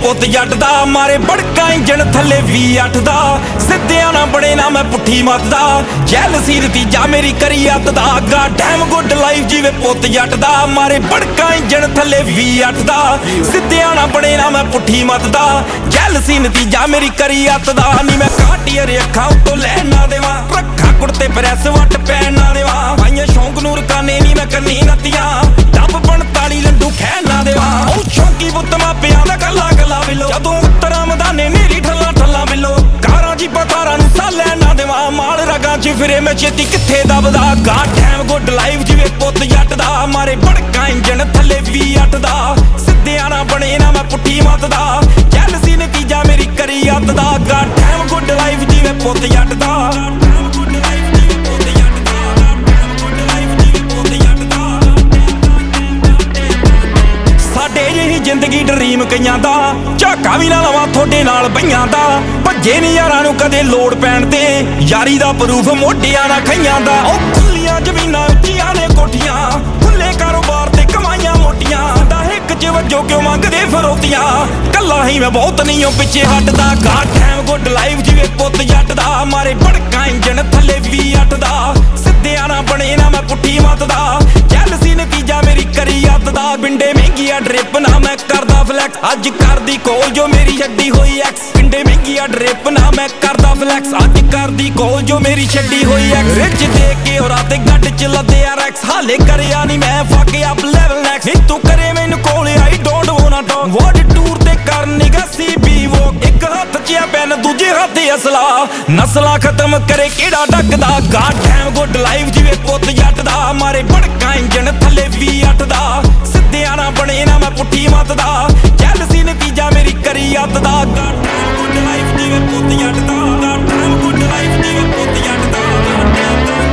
ਪੁੱਤ ਜੱਟ ਦਾ ਮਾਰੇ ਬੜਕਾ ਇੰਜਣ ਥੱਲੇ V8 ਦਾ ਸਿੱਧਿਆਂ ਨਾ ਬਣੇ ਨਾ ਮੈਂ ਪੁੱਠੀ ਮੱਤ ਦਾ ਜੈਲਸੀ ਨਤੀਜਾ ਮੇਰੀ ਕਰੀ ਅੱਤ ਦਾ ਗਾ ਡੈਮ ਗੁੱਡ ਲਾਈਫ ਜੀਵੇ ਪੁੱਤ ਜੱਟ ਦਾ ਮਾਰੇ ਬੜਕਾ ਇੰਜਣ ਥੱਲੇ V8 ਦਾ ਸਿੱਧਿਆਂ ਨਾ ਬਣੇ ਨਾ ਮੈਂ ਪੁੱਠੀ ਮੱਤ ਦਾ ਜੈਲਸੀ ਨਤੀਜਾ ਮੇਰੀ ਕਰੀ ਅੱਤ ਦਾ ਨੀ ਮੈਂ ਕਾਟੀਅਰ ਅੱਖਾਂ ਉੱਤੋਂ ਲੈਣ ਨਾ ਦੇਵਾਂ ਰੱਖਾਂ ਕੁੜਤੇ ਪ੍ਰੈਸ ਵੱਟ ਪੈਣ ਨਾ ਦੇਵਾਂ ਭਾਈਆਂ ਸ਼ੌਂਕ ਨੂੰ ਰਕਾਨੇ ਨੀ ਮੈਂ ਕੰਨੀ ਨੱਤੀਆਂ ਡੱਬ 45 ਲੰਡੂ ਖੈਣ ਨਾ ਦੇਵਾਂ ਉਹ ਸ਼ੌਂਕੀ ਪੁੱਤ ਮਾਪਿਆਂ ਦਾ ਕੱਲਾ ਕੱਲਾ ਬਿੱਲੋ ਜਦੋਂ ਉੱਤਰਾਂ ਮਦਾਨੇ ਮੇਰੀ ਠੱਲਾ ਠੱਲਾ ਬਿੱਲੋ ਕਾਰਾਂ ਜੀ ਪਤਾਰਾਂ ਨੂੰ ਸਾਹ ਲੈਣ ਨਾ ਦੇਵਾਂ ਮਾਲ ਰਗਾਂ 'ਚ ਫਿਰੇ ਮੈਂ ਛੇਤੀ ਕਿੱਥੇ ਦਬਦਾ ਗਾ ਟਾਈਮ ਗੁੱਡ ਲਾਈਫ ਜਿਵੇਂ ਪੁੱਤ ਜੱਟ ਦਾ ਮਾਰੇ ਬੜਕਾ ਇੰਜਣ ਥੱਲੇ V8 ਦਾ ਸਿੱਧਿਆਂ ਨਾ ਬਣੇ ਨਾ ਮੈਂ ਪੁੱਠੀ ਮੱਤ ਦਾ ਜੈਲਸੀ ਨਤੀਜਾ ਮੇਰੀ ਕਰੀ ਅੱਤ ਦਾ ਗਾ ਟਾਈਮ ਗੁੱਡ ਲਾਈਫ ਜਿਵੇਂ ਪੁੱਤ ਜੱਟ ਦਾ ਸਾਡੇ ਜਿਹੀ ਜ਼ਿੰਦਗੀ ਡਰੀਮ ਕਈਆਂ ਦਾ ਝਾਕਾ ਵੀ ਨਾ ਲਵਾਂ ਤੁਹਾਡੇ ਨਾਲ ਬਈਆਂ ਦਾ ਭੱਜੇ ਨੀ ਯਾਰਾਂ ਨੂੰ ਕਦੇ ਲੋੜ ਪੈਣ ਤੇ ਯਾਰੀ ਦਾ ਪ੍ਰੂਫ ਮੋਢਿਆਂ ਨਾ ਖਈਆਂ ਦਾ ਉਹ ਖੁੱਲੀਆਂ ਜ਼ਮੀਨਾਂ ਉੱਚੀਆਂ ਨੇ ਕੋਠੀਆਂ ਖੁੱਲੇ ਕਾਰੋਬਾਰ ਤੇ ਕਮਾਈਆਂ ਮੋਟੀਆਂ ਦਾ ਹਿੱਕ 'ਚ ਵੱਜੋ ਕਿਉਂ ਮੰਗਦੇ ਫਰੋਤੀਆਂ ਕੱਲਾ ਹੀ ਮੈਂ ਬਹੁਤ ਨਹੀਂ ਓ ਪਿੱਛੇ ਹਟਦਾ ਗਾ ਟਾਈਮ ਗੁੱਡ ਲਾਈਫ ਜਿਵੇਂ ਪੁੱਤ ਜੱਟ ਦਾ ਮਾਰੇ ਬੜਕਾ ਇੰਜਣ ਥੱਲੇ V8 ਦਾ ਸਿੱਧਿਆਂ ਨਾ ਬਣੇ ਨਾ ਮੈਂ ਪੁੱਠੀ ਮੱਤ ਦਾ ਜੈਲਸੀ ਨਤੀਜਾ ਮੇਰੀ ਕਰੀ ਅੱਤ ਦਾ ਬਿੰਡੇ ਮਹਿੰਗੀਆਂ ਡ੍ਰਿਪ ਨਾ ਮੈਂ ਕਰਦਾ ਫਲੈਕਸ ਅੱਜ ਕਰਦੀ ਕੋਲ ਜੋ ਮੇਰੀ ਛੱਡੀ ਹੋਈ ਐਕਸ ਬਿੰਡੇ ਮਹਿੰਗੀਆਂ ਡ੍ਰਿਪ ਨਾ ਮੈਂ ਕਰਦਾ ਫਲੈਕਸ ਅੱਜ ਕਰਦੀ ਕੋਲ ਜੋ ਮੇਰੀ ਛੱਡੀ ਹੋਈ ਐਕਸ ਰਿਚ ਦੇ ਕੇ ਔਰਾਂ ਤੇ ਗੱਡ ਚ ਲੱਦੇ ਆ ਰੈਕਸ ਹਾਲੇ ਕਰਿਆ ਨਹੀਂ ਮੈਂ ਫੱਕ ਅਪ ਲੈਵਲ ਨੈਕਸ ਨੀ ਤੂੰ ਕਰੇ ਮੈਨੂੰ call I don't wanna talk world tour ਤੇ ਕਰਨੀਗਾ CB ਵੋਕ ਇੱਕ ਹੱਥ 'ਚ ਆ ਪੈਨ ਦੂਜੇ ਹੱਥ ਅਸਲਾ ਨਸਲਾਂ ਖਤਮ ਕਰੇ ਕਿਹੜਾ ਡੱਕਦਾ ਗਾ ਟਾਈਮ ਗੁੱਡ ਲਾਈਫ ਜਿਵੇਂ ਪੁੱਤ ਜੱਟ ਦਾ ਮਾਰੇ ਬੜਕਾ ਇੰਜਣ ਥੱਲੇ V8 ਦਾ ਸਿੱਧਿਆਂ ਨਾ ਬਣੇ ਨਾ ਮੈਂ ਪੁੱਠੀ ਮੱਤ ਦਾ ਜੈਲਸੀ ਨਤੀਜਾ ਮੇਰੀ ਕਰੀ ਅੱਤ ਦਾ ਗਾ ਟਾਈਮ ਗੁੱਡ ਲਾਈਫ ਜਿਵੇਂ ਪੁੱਤ ਜੱਟ ਦਾ ਗਾ ਟਾਈਮ ਗੁੱਡ ਲਾਈਫ ਜਿਵੇਂ ਪੁੱਤ ਜੱਟ ਦਾ